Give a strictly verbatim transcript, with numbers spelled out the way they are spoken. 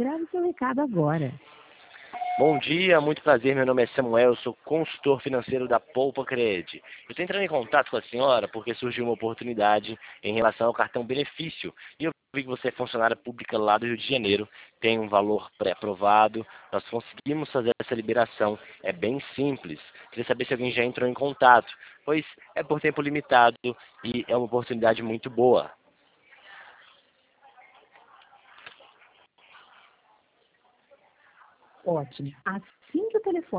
Grave seu recado agora. Bom dia, muito prazer, meu nome é Samuel, eu sou consultor financeiro da Poupa Cred. Eu estou entrando em contato com a senhora porque surgiu uma oportunidade em relação ao cartão benefício. E eu vi que você é funcionária pública lá do Rio de Janeiro, tem um valor pré-aprovado, nós conseguimos fazer essa liberação, é bem simples. Queria saber se alguém já entrou em contato, pois é por tempo limitado e é uma oportunidade muito boa. Ótimo. Assim que o telefone